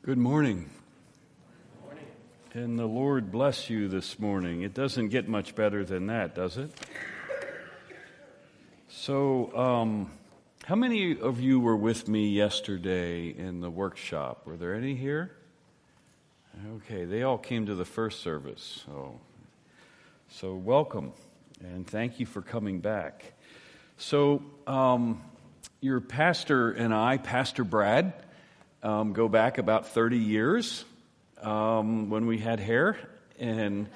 Good morning. Good morning. And the Lord bless you this morning. It doesn't get much better than that, does it? So, how many of you were with me yesterday in the workshop? Were there any here? Okay, they all came to the first service. So welcome, and thank you for coming back. So, your pastor and I, Pastor Brad, go back about 30 years when we had hair, and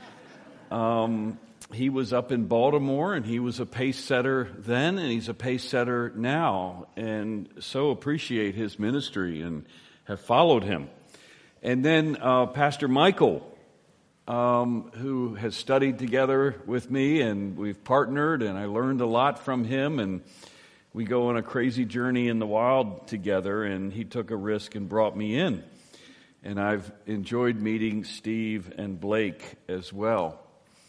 he was up in Baltimore, and he was a pace setter then, and he's a pace setter now, and so appreciate his ministry and have followed him. And then Pastor Michael, who has studied together with me, and we've partnered, and I learned a lot from him, and we go on a crazy journey in the wild together, and he took a risk and brought me in. And I've enjoyed meeting Steve and Blake as well.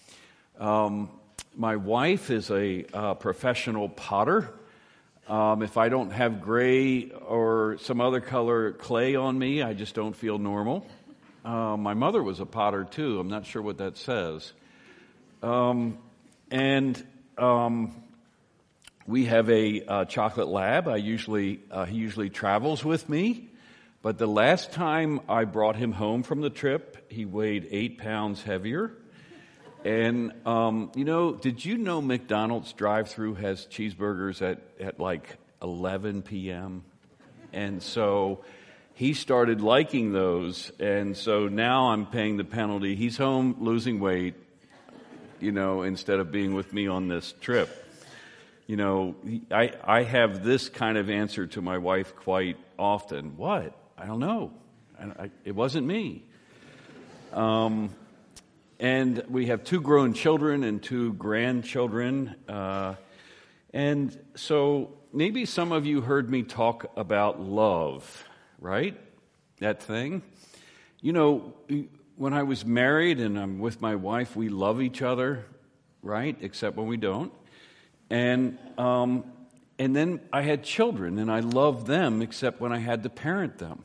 My wife is a professional potter. If I don't have gray or some other color clay on me, I just don't feel normal. My mother was a potter too. I'm not sure what that says. We have a chocolate lab. He usually travels with me, but the last time I brought him home from the trip, he weighed 8 pounds heavier. And did you know McDonald's drive-thru has cheeseburgers at like 11 p.m.? And so he started liking those, and so now I'm paying the penalty. He's home losing weight, instead of being with me on this trip. I have this kind of answer to my wife quite often. What? I don't know. It wasn't me. And we have 2 grown children and 2 grandchildren. And so maybe some of you heard me talk about love, right? That thing. When I was married and I'm with my wife, we love each other, right? Except when we don't. And then I had children, and I loved them except when I had to parent them.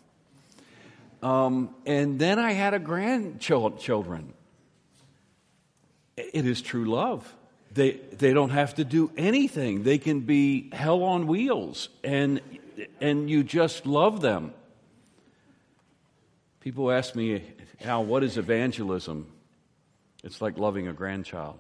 And then I had grandchildren. It is true love. They don't have to do anything. They can be hell on wheels, and you just love them. People ask me, Al, what is evangelism? It's like loving a grandchild.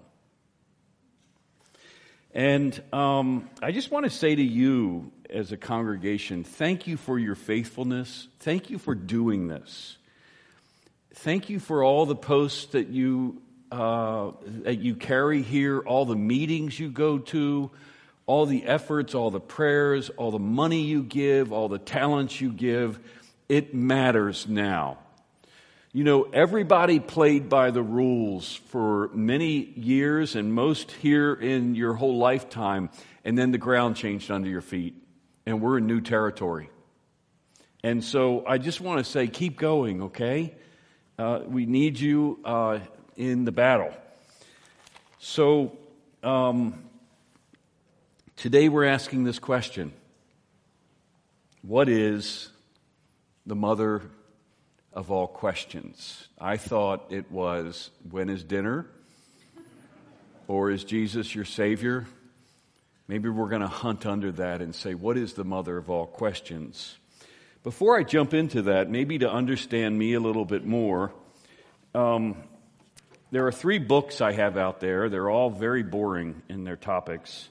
And I just want to say to you as a congregation, thank you for your faithfulness. Thank you for doing this. Thank you for all the posts that you carry here, all the meetings you go to, all the efforts, all the prayers, all the money you give, all the talents you give. It matters now. Everybody played by the rules for many years, and most here in your whole lifetime, and then the ground changed under your feet, and we're in new territory. And so I just want to say, keep going, okay? We need you in the battle. So today we're asking this question: what is the mother of all questions? I thought it was, when is dinner? Or is Jesus your Savior? Maybe we're going to hunt under that and say, what is the mother of all questions? Before I jump into that, maybe to understand me a little bit more, there are 3 books I have out there. They're all very boring in their topics.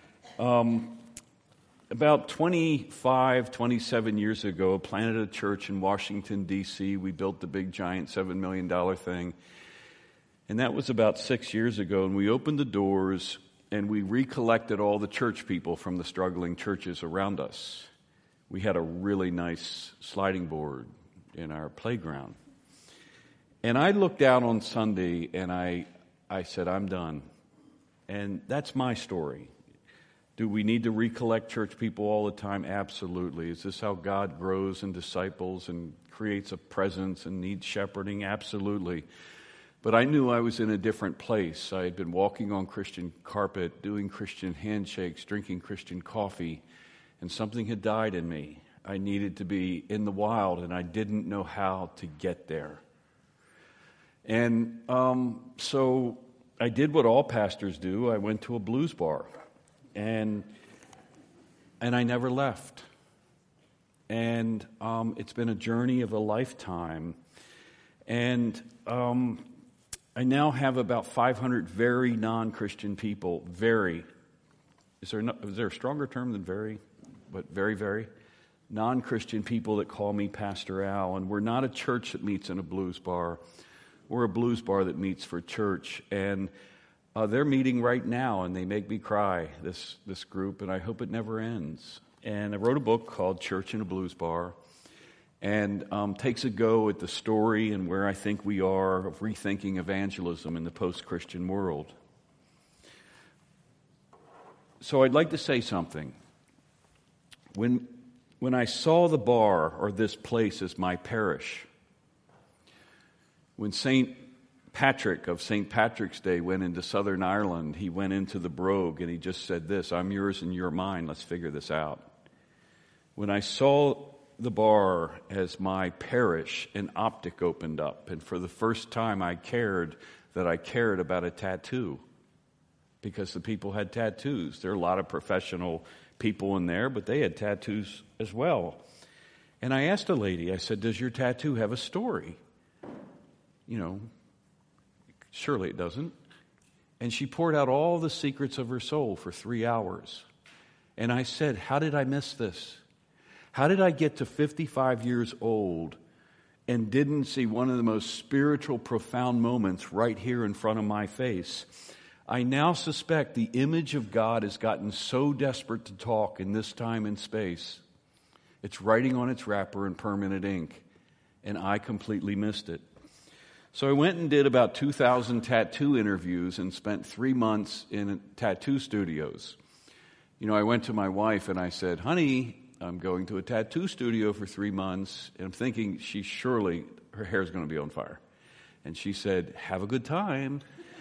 About 27 years ago, planted a church in Washington, D.C. We built the big, giant $7 million thing. And that was about 6 years ago. And we opened the doors, and we recollected all the church people from the struggling churches around us. We had a really nice sliding board in our playground. And I looked out on Sunday, and I said, I'm done. And that's my story. Do we need to recollect church people all the time? Absolutely. Is this how God grows and disciples and creates a presence and needs shepherding? Absolutely. But I knew I was in a different place. I had been walking on Christian carpet, doing Christian handshakes, drinking Christian coffee, and something had died in me. I needed to be in the wild, and I didn't know how to get there. And so I did what all pastors do. I went to a blues bar, and I never left. And it's been a journey of a lifetime. And I now have about 500 very non-Christian people. Very. Is there a stronger term than very? But very, very. Non-Christian people that call me Pastor Al. And we're not a church that meets in a blues bar. We're a blues bar that meets for church. And they're meeting right now, and they make me cry, this group, and I hope it never ends. And I wrote a book called Church in a Blues Bar, and takes a go at the story and where I think we are of rethinking evangelism in the post-Christian world. So I'd like to say something. When I saw the bar, or this place, as my parish, when St. Patrick of St. Patrick's Day went into Southern Ireland, he went into the brogue and he just said this: "I'm yours and you're mine, let's figure this out." When I saw the bar as my parish, an optic opened up, and for the first time I cared about a tattoo, because the people had tattoos. There are a lot of professional people in there, but they had tattoos as well. And I asked a lady, I said, "Does your tattoo have a story?" Surely it doesn't. And she poured out all the secrets of her soul for 3 hours. And I said, "How did I miss this? How did I get to 55 years old and didn't see one of the most spiritual, profound moments right here in front of my face?" I now suspect the image of God has gotten so desperate to talk in this time and space, it's writing on its wrapper in permanent ink, and I completely missed it. So I went and did about 2,000 tattoo interviews and spent 3 months in tattoo studios. I went to my wife and I said, "Honey, I'm going to a tattoo studio for 3 months." And I'm thinking her hair's going to be on fire. And she said, "Have a good time."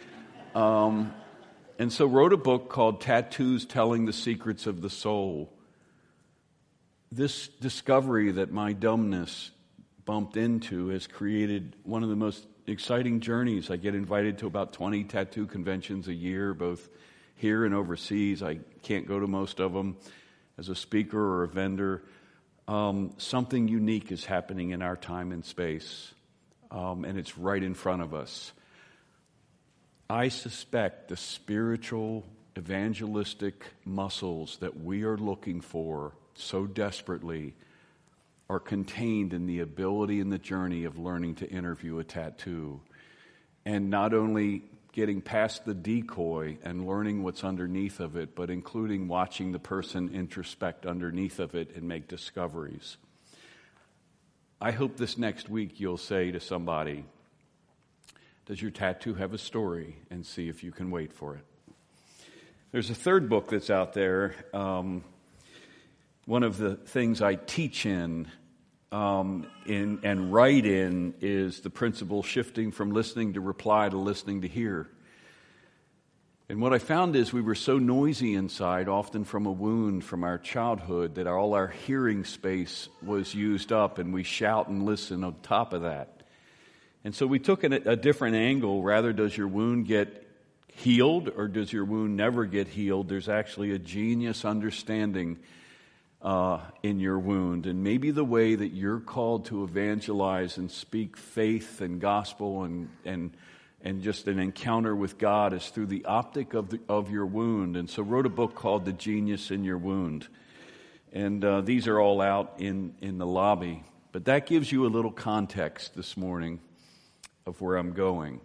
And so wrote a book called Tattoos Telling the Secrets of the Soul. This discovery that my dumbness bumped into has created one of the most exciting journeys. I get invited to about 20 tattoo conventions a year, both here and overseas. I can't go to most of them as a speaker or a vendor. Something unique is happening in our time and space, and it's right in front of us. I suspect the spiritual, evangelistic muscles that we are looking for so desperately are contained in the ability and the journey of learning to interview a tattoo. And not only getting past the decoy and learning what's underneath of it, but including watching the person introspect underneath of it and make discoveries. I hope this next week you'll say to somebody, "Does your tattoo have a story?" and see if you can wait for it. There's a third book that's out there. One of the things I teach in and write in is the principle shifting from listening to reply to listening to hear. And what I found is we were so noisy inside, often from a wound from our childhood, that all our hearing space was used up, and we shout and listen on top of that. And so we took a different angle. Rather, does your wound get healed or does your wound never get healed? There's actually a genius understanding in your wound. And maybe the way that you're called to evangelize and speak faith and gospel and just an encounter with God is through the optic of your wound. And so wrote a book called The Genius in Your Wound. And these are all out in the lobby. But that gives you a little context this morning of where I'm going.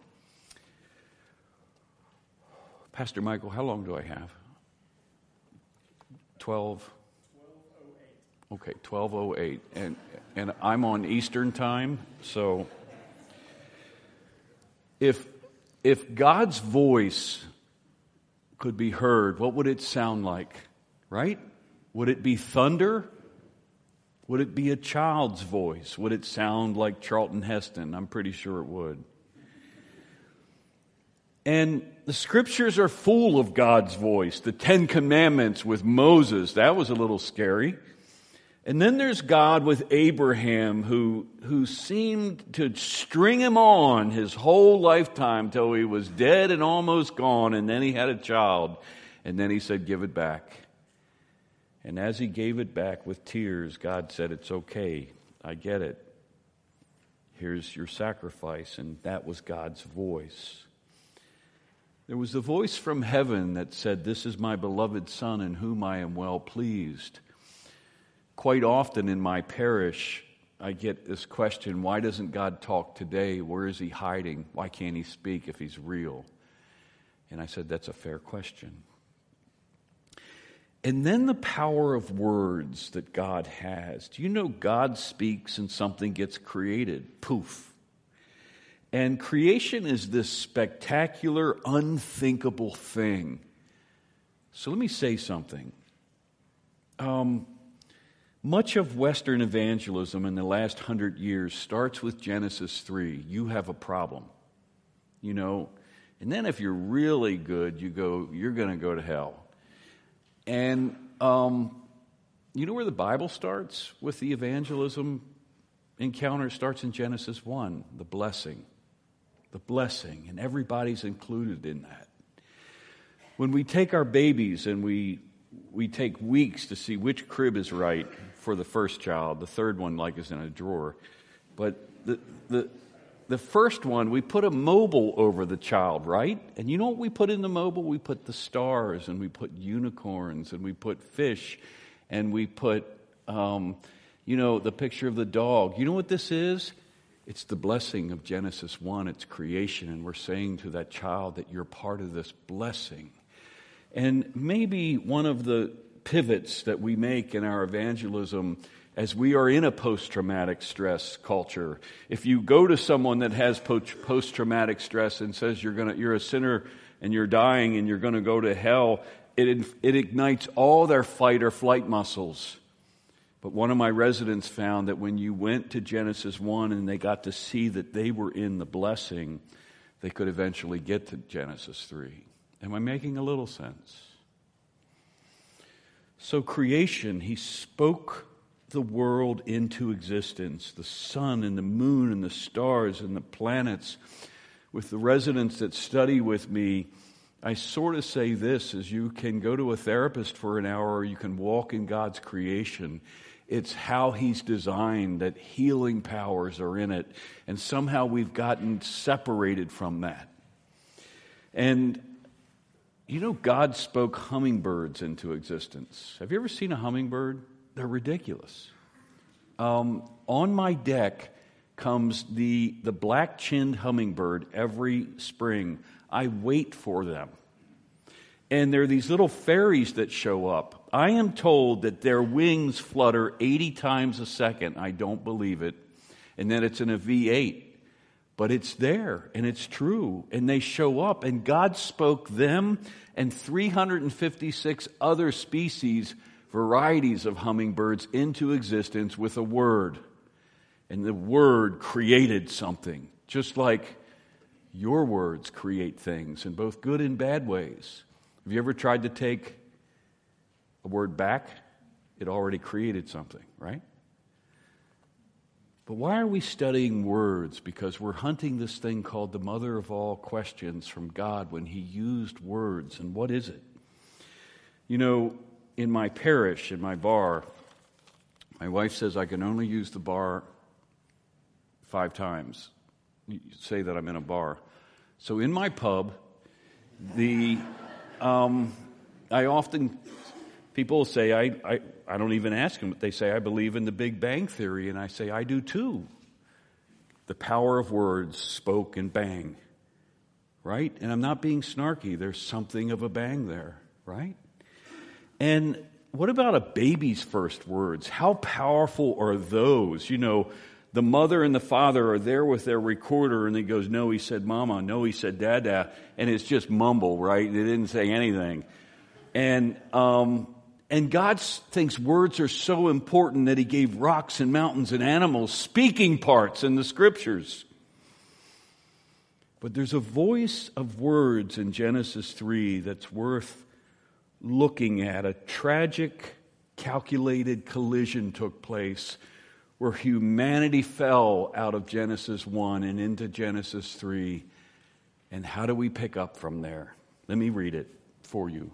Pastor Michael, how long do I have? 12:08. Okay, 12:08. And I'm on Eastern time, so if God's voice could be heard, what would it sound like? Right? Would it be thunder? Would it be a child's voice? Would it sound like Charlton Heston? I'm pretty sure it would. And the scriptures are full of God's voice. The 10 Commandments with Moses, that was a little scary. And then there's God with Abraham who seemed to string him on his whole lifetime till he was dead and almost gone, and then he had a child, and then he said, give it back. And as he gave it back with tears, God said, it's okay, I get it. Here's your sacrifice, and that was God's voice. There was a voice from heaven that said, this is my beloved Son in whom I am well pleased. Quite often in my parish, I get this question, why doesn't God talk today? Where is he hiding? Why can't he speak if he's real? And I said, that's a fair question. And then the power of words that God has. Do you know God speaks and something gets created? Poof. And creation is this spectacular, unthinkable thing. So let me say something. Much of Western evangelism in the last 100 years starts with Genesis 3. You have a problem. You know, and then if you're really good, you're going to go to hell. And you know where the Bible starts with the evangelism encounter? It starts in Genesis 1, the blessing. The blessing, and everybody's included in that. When we take our babies and we take weeks to see which crib is right for the first child, the third one is in a drawer. But the first one, we put a mobile over the child, right? And you know what we put in the mobile? We put the stars, and we put unicorns, and we put fish, and we put, the picture of the dog. You know what this is? It's the blessing of Genesis 1. It's creation, and we're saying to that child that you're part of this blessing. And maybe one of the pivots that we make in our evangelism as we are in a post-traumatic stress culture, if you go to someone that has post-traumatic stress and says you're a sinner and you're dying and you're going to go to hell, it ignites all their fight or flight muscles. But one of my residents found that when you went to Genesis 1 and they got to see that they were in the blessing, they could eventually get to Genesis 3. Am I making a little sense? So creation, he spoke the world into existence, the sun and the moon and the stars and the planets. With the residents that study with me, I sort of say this, as you can go to a therapist for an hour or you can walk in God's creation. It's how he's designed that healing powers are in it. And somehow we've gotten separated from that. And, God spoke hummingbirds into existence. Have you ever seen a hummingbird? They're ridiculous. On my deck comes the black-chinned hummingbird every spring. I wait for them. And there are these little fairies that show up. I am told that their wings flutter 80 times a second. I don't believe it. And then it's in a V8. But it's there, and it's true. And they show up, and God spoke them and 356 other species, varieties of hummingbirds into existence with a word. And the word created something, just like your words create things in both good and bad ways. Have you ever tried to take a word back? It already created something, right? But why are we studying words? Because we're hunting this thing called the mother of all questions from God when he used words. And what is it? In my parish, in my bar, my wife says I can only use the bar 5 times. You say that I'm in a bar. So in my pub, I often, people say, I don't even ask them, but they say, I believe in the Big Bang Theory, and I say, I do too. The power of words spoke and bang, right? And I'm not being snarky. There's something of a bang there, right? And what about a baby's first words? How powerful are those? The mother and the father are there with their recorder, and he goes, no, he said mama, no, he said dada, and it's just mumble, right? They didn't say anything. And God thinks words are so important that he gave rocks and mountains and animals speaking parts in the scriptures. But there's a voice of words in Genesis 3 that's worth looking at, a tragic calculated collision took place where humanity fell out of Genesis 1 and into Genesis 3. And how do we pick up from there? Let me read it for you.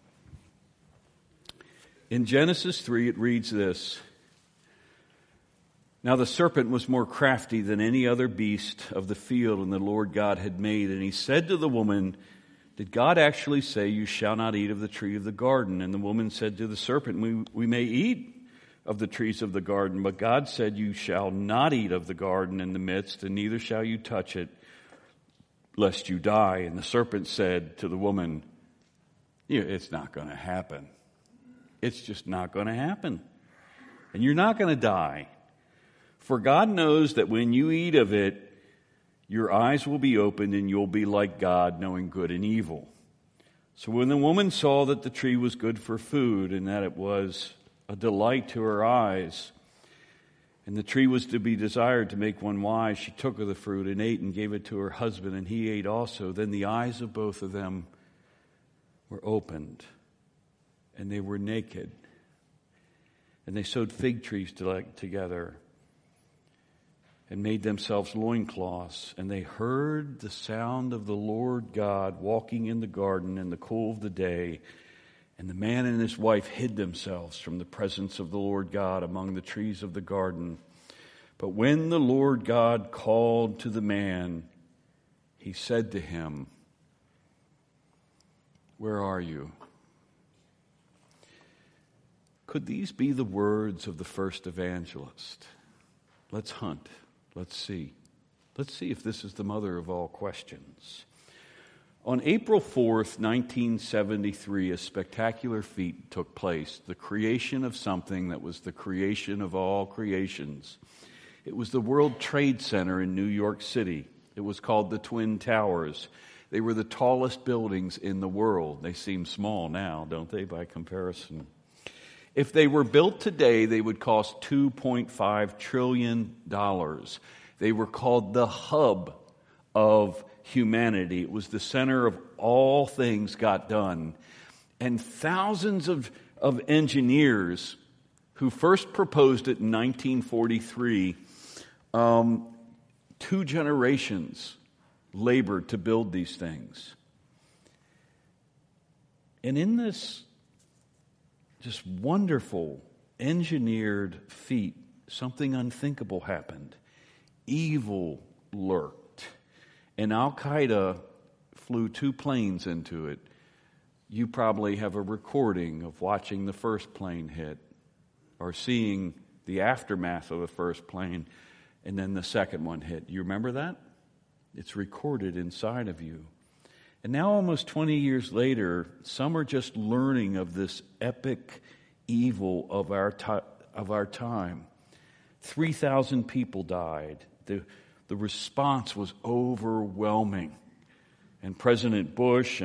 In Genesis 3, it reads this: Now the serpent was more crafty than any other beast of the field and the Lord God had made. And he said to the woman, Did God actually say, You shall not eat of the tree of the garden? And the woman said to the serpent, We may eat of the trees of the garden, but God said, You shall not eat of the garden in the midst, and neither shall you touch it, lest you die. And the serpent said to the woman, It's not going to happen. It's just not going to happen. And you're not going to die. For God knows that when you eat of it, your eyes will be opened and you'll be like God, knowing good and evil. So when the woman saw that the tree was good for food and that it was a delight to her eyes, and the tree was to be desired to make one wise, she took of the fruit and ate and gave it to her husband, and he ate also. Then the eyes of both of them were opened, and they were naked. And they sewed fig trees together and made themselves loincloths. And they heard the sound of the Lord God walking in the garden in the cool of the day. And the man and his wife hid themselves from the presence of the Lord God among the trees of the garden. But when the Lord God called to the man, he said to him, Where are you? Could these be the words of the first evangelist? Let's hunt. Let's see. Let's see if this is the mother of all questions. On April 4th, 1973, a spectacular feat took place, the creation of something that was the creation of all creations. It was the World Trade Center in New York City. It was called the Twin Towers. They were the tallest buildings in the world. They seem small now, don't they, by comparison? If they were built today, they would cost $2.5 trillion. They were called the hub of humanity. It was the center of all things got done. And thousands of engineers who first proposed it in 1943, 2 generations labored to build these things. And in this just wonderful engineered feat, something unthinkable happened. Evil lurked. And Al-Qaeda flew 2 planes into it. You probably have a recording of watching the first plane hit or seeing the aftermath of the first plane and then the second one hit. You remember that? It's recorded inside of you. And now almost 20 years later, some are just learning of this epic evil of our time. 3,000 people died. The response was overwhelming. And President Bush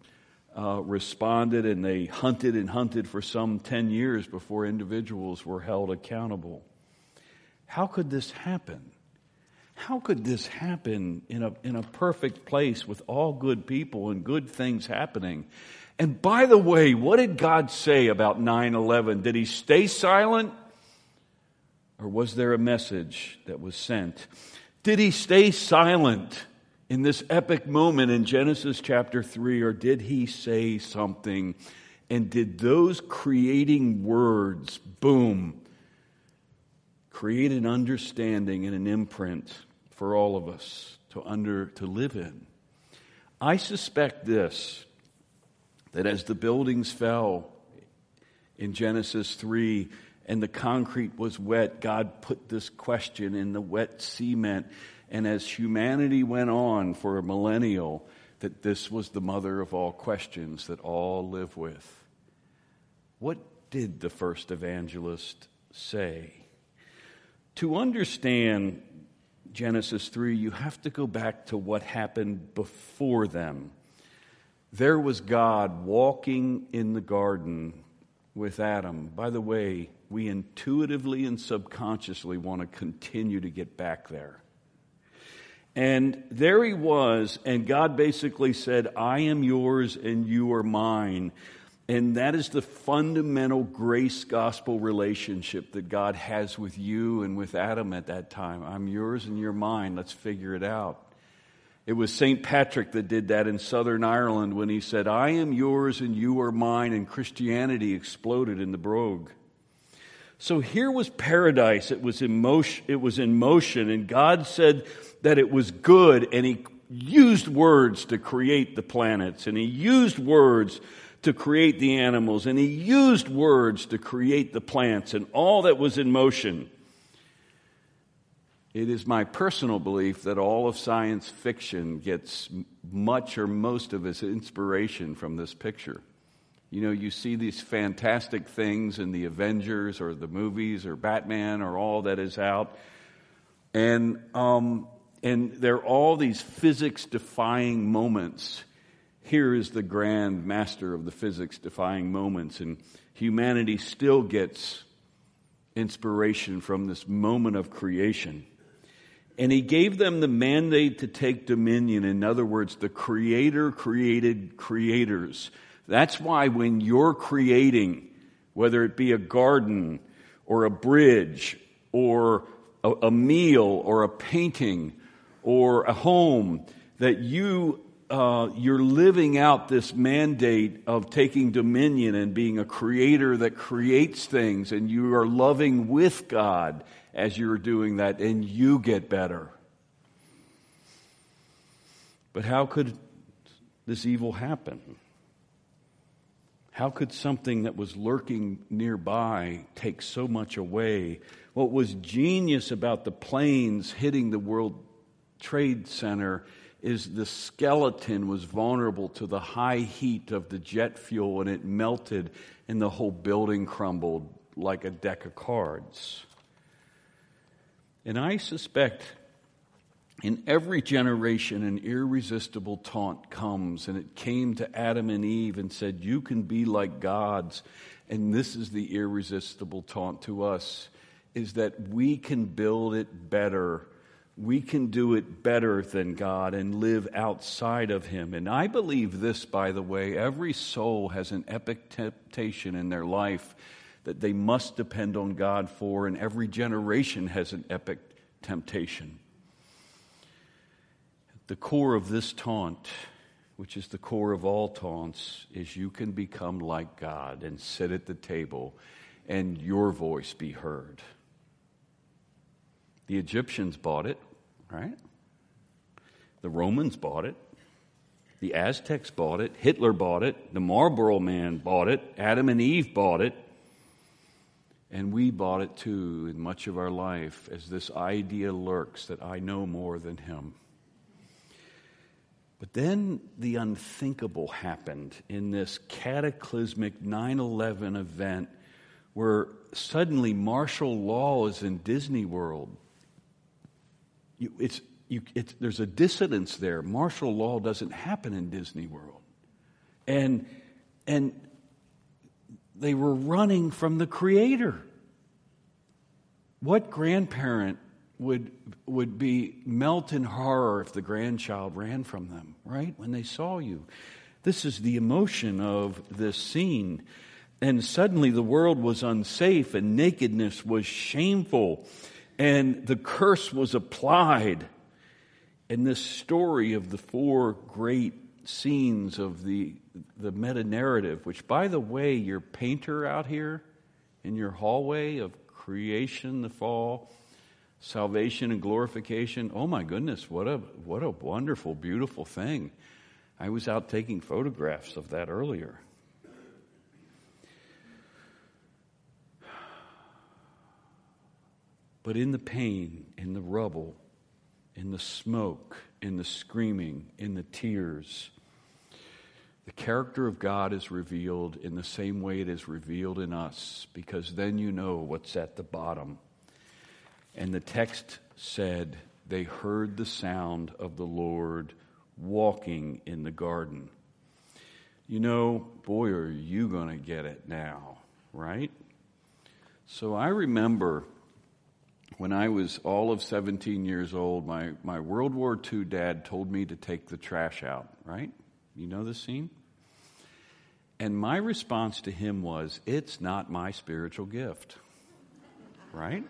responded, and they hunted for some 10 years before individuals were held accountable. How could this happen? How could this happen in a perfect place with all good people and good things happening? And by the way, what did God say about 9/11? Did he stay silent? Or was there a message that was sent? Did he stay silent in this epic moment in Genesis chapter 3, or did he say something? And did those creating words, boom, create an understanding and an imprint for all of us to live in? I suspect this, that as the buildings fell in Genesis 3 and the concrete was wet, God put this question in the wet cement. And as humanity went on for a millennial, that this was the mother of all questions that all live with. What did the first evangelist say? To understand Genesis 3, you have to go back to what happened before them. There was God walking in the garden with Adam. By the way, we intuitively and subconsciously want to continue to get back there. And there he was, and God basically said, I am yours and you are mine. And that is the fundamental grace gospel relationship that God has with you and with Adam at that time. I'm yours and you're mine. Let's figure it out. It was St. Patrick that did that in Southern Ireland when he said, I am yours and you are mine, and Christianity exploded in the Brogue. So here was paradise. It was in motion, and God said that it was good, and He used words to create the planets, and He used words to create the animals, and He used words to create the plants and all that was in motion. It is my personal belief that all of science fiction gets much or most of its inspiration from this picture. You know, you see these fantastic things in the Avengers or the movies or Batman or all that is out, and they're all these physics-defying moments. Here is the grand master of the physics-defying moments, and humanity still gets inspiration from this moment of creation. And He gave them the mandate to take dominion. In other words, the Creator created creators. That's why when you're creating, whether it be a garden or a bridge or a meal or a painting or a home, that you're living out this mandate of taking dominion and being a creator that creates things, and you are loving with God as you're doing that, and you get better. But how could this evil happen? How could something that was lurking nearby take so much away? What was genius about the planes hitting the World Trade Center is the skeleton was vulnerable to the high heat of the jet fuel, and it melted, and the whole building crumbled like a deck of cards. And I suspect in every generation an irresistible taunt comes, and it came to Adam and Eve and said, you can be like gods. And this is the irresistible taunt to us, is that we can build it better. We can do it better than God and live outside of Him. And I believe this, by the way, every soul has an epic temptation in their life that they must depend on God for, and every generation has an epic temptation. The core of this taunt, which is the core of all taunts, is you can become like God and sit at the table and your voice be heard. The Egyptians bought it, right? The Romans bought it. The Aztecs bought it. Hitler bought it. The Marlboro Man bought it. Adam and Eve bought it. And we bought it too in much of our life, as this idea lurks that I know more than Him. But then the unthinkable happened in this cataclysmic 9/11 event where suddenly martial law is in Disney World. There's a dissonance there. Martial law doesn't happen in Disney World. And they were running from the Creator. What grandparent would melt in horror if the grandchild ran from them, right? When they saw you. This is the emotion of this scene. And suddenly the world was unsafe, and nakedness was shameful, and the curse was applied. And this story of the four great scenes of the meta-narrative, which, by the way, your painter out here in your hallway of creation, the fall, salvation and glorification, oh my goodness, what a wonderful, beautiful thing. I was out taking photographs of that earlier. But in the pain, in the rubble, in the smoke, in the screaming, in the tears, the character of God is revealed in the same way it is revealed in us, because then you know what's at the bottom. And the text said, they heard the sound of the Lord walking in the garden. You know, boy, are you going to get it now, right? So I remember when I was all of 17 years old, my World War II dad told me to take the trash out, right? You know this scene? And my response to him was, it's not my spiritual gift. Right?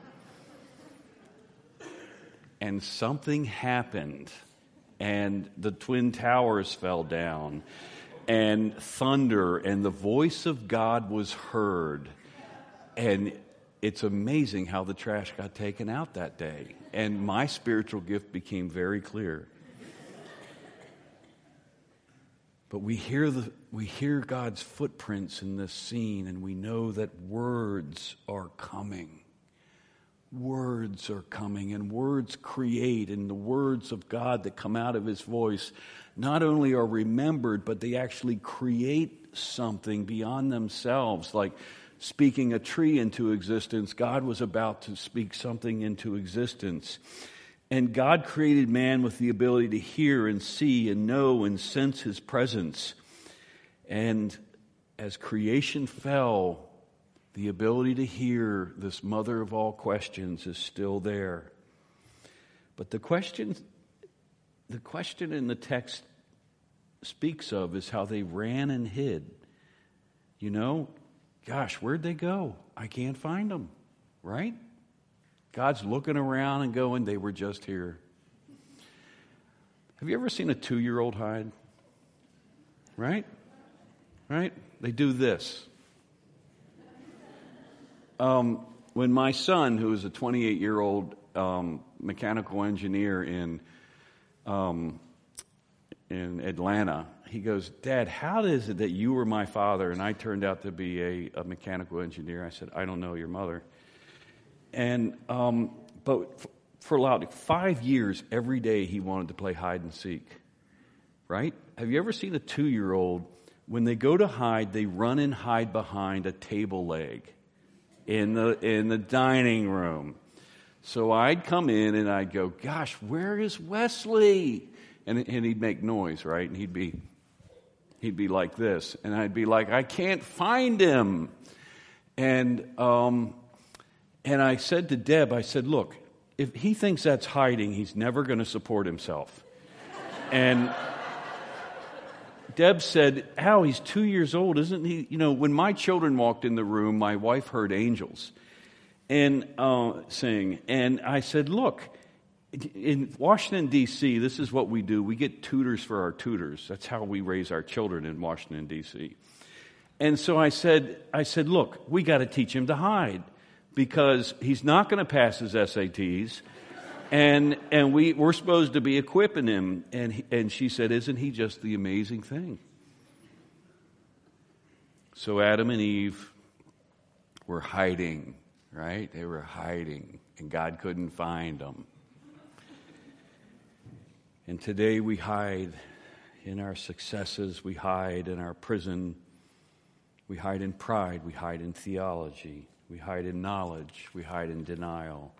And something happened. And the Twin Towers fell down. And thunder. And the voice of God was heard. And it's amazing how the trash got taken out that day. And my spiritual gift became very clear. But we hear God's footprints in this scene, and we know that words are coming. Words are coming, and words create, and the words of God that come out of his voice not only are remembered, but they actually create something beyond themselves. Like speaking a tree into existence, God was about to speak something into existence. And God created man with the ability to hear and see and know and sense his presence. And as creation fell, the ability to hear, this mother of all questions, is still there. But the question in the text speaks of is how they ran and hid. You know, gosh, where'd they go? I can't find them, right? God's looking around and going, they were just here. Have you ever seen a 2-year-old hide? Right? Right? They do this. When my son, who is a 28-year-old mechanical engineer in Atlanta, he goes, Dad, how is it that you were my father and I turned out to be a mechanical engineer? I said, I don't know your mother. And but for about 5 years, every day he wanted to play hide and seek. Right? Have you ever seen a 2-year-old, when they go to hide, they run and hide behind a table leg in the dining room. So I'd come in and I'd go, gosh, where is Wesley? And he'd make noise, right? And he'd be like this. And I'd be like, I can't find him. And I said to Deb, I said, look, if he thinks that's hiding, he's never going to support himself. And Deb said, Al, he's 2 years old, isn't he? You know, when my children walked in the room, my wife heard angels and sing. And I said, look, in Washington, D.C., this is what we do. We get tutors for our tutors. That's how we raise our children in Washington, D.C. And so I said, look, we got to teach him to hide, because he's not going to pass his SATs, and we're supposed to be equipping him. And she said, isn't he just the amazing thing? So Adam and Eve were hiding, right? They were hiding, and God couldn't find them. And today we hide in our successes, we hide in our prison, we hide in pride, we hide in theology. We hide in knowledge. We hide in denial.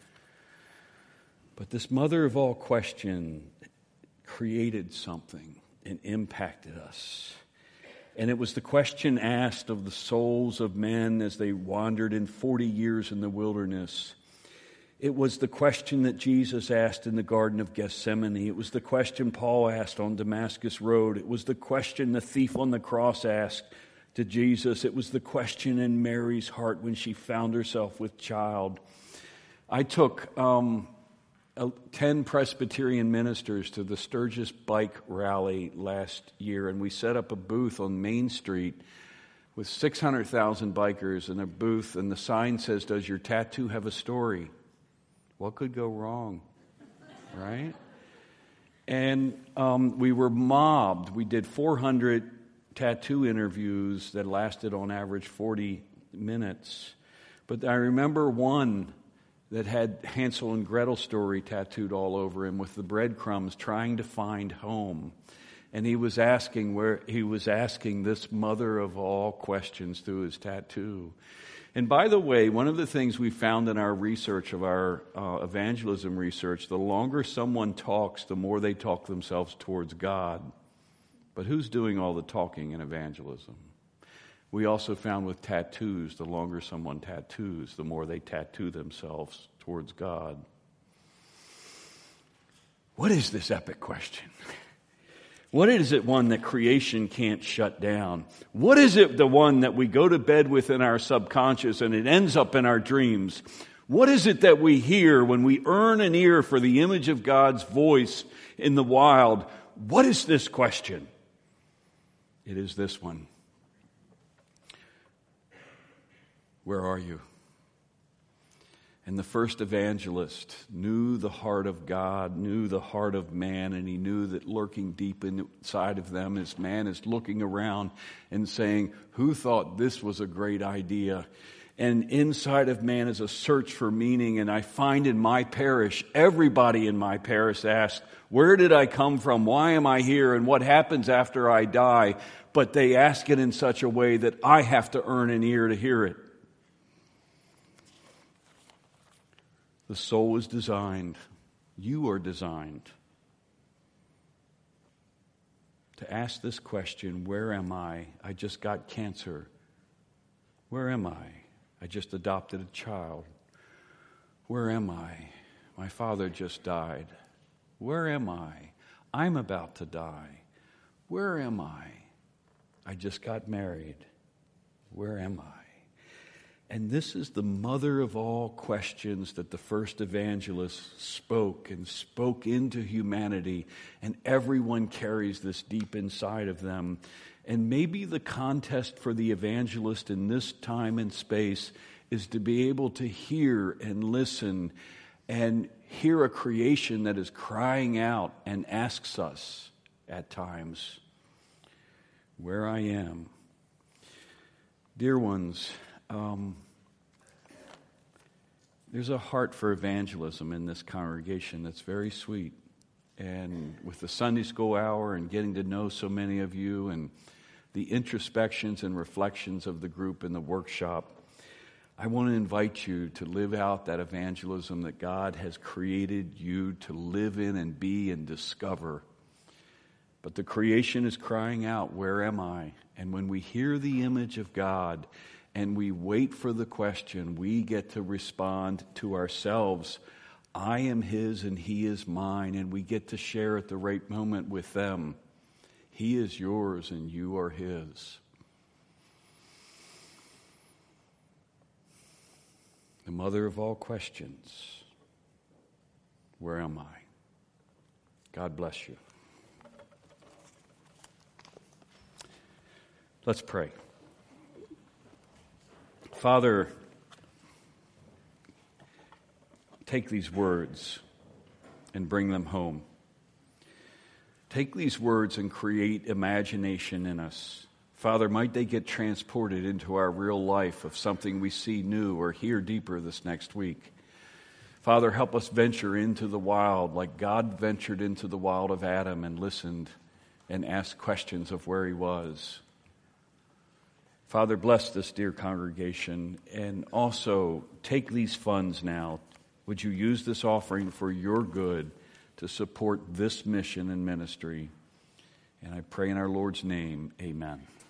But this mother of all question created something and impacted us. And it was the question asked of the souls of men as they wandered in 40 years in the wilderness. It was the question that Jesus asked in the Garden of Gethsemane. It was the question Paul asked on Damascus Road. It was the question the thief on the cross asked to Jesus. It was the question in Mary's heart when she found herself with child. I took 10 Presbyterian ministers to the Sturgis Bike Rally last year, and we set up a booth on Main Street with 600,000 bikers in a booth, and the sign says, does your tattoo have a story? What could go wrong, right? And we were mobbed. We did 400 tattoo interviews that lasted on average 40 minutes. But I remember one that had Hansel and Gretel story tattooed all over him with the breadcrumbs trying to find home. And he was asking this mother of all questions through his tattoo. And by the way, one of the things we found in our research of our evangelism research, the longer someone talks, the more they talk themselves towards God. But who's doing all the talking in evangelism? We also found with tattoos, the longer someone tattoos, the more they tattoo themselves towards God. What is this epic question? What is it, one that creation can't shut down? What is it, the one that we go to bed with in our subconscious and it ends up in our dreams? What is it that we hear when we earn an ear for the image of God's voice in the wild? What is this question? It is this one. Where are you? And the first evangelist knew the heart of God, knew the heart of man, and he knew that lurking deep inside of them, this man is looking around and saying, who thought this was a great idea? And inside of man is a search for meaning, and I find in my parish, everybody in my parish asks, where did I come from? Why am I here? And what happens after I die? But they ask it in such a way that I have to earn an ear to hear it. The soul is designed, you are designed to ask this question, where am I? I just got cancer. Where am I? I just adopted a child. Where am I? My father just died. Where am I? I'm about to die. Where am I? I just got married. Where am I? And this is the mother of all questions that the first evangelist spoke into humanity. And everyone carries this deep inside of them. And maybe the contest for the evangelist in this time and space is to be able to hear and listen and hear a creation that is crying out and asks us at times, where I am. Dear ones, there's a heart for evangelism in this congregation that's very sweet. And with the Sunday school hour and getting to know so many of you and the introspections and reflections of the group in the workshop, I want to invite you to live out that evangelism that God has created you to live in and be and discover. But the creation is crying out, where am I? And when we hear the image of God and we wait for the question, we get to respond to ourselves, I am His and He is mine, and we get to share at the right moment with them. He is yours and you are His. The mother of all questions, where am I? God bless you. Let's pray. Father, take these words and bring them home. Take these words and create imagination in us. Father, might they get transported into our real life of something we see new or hear deeper this next week. Father, help us venture into the wild like God ventured into the wild of Adam and listened and asked questions of where he was. Father, bless this dear congregation and also take these funds now. Would you use this offering for your good to support this mission and ministry? And I pray in our Lord's name, amen.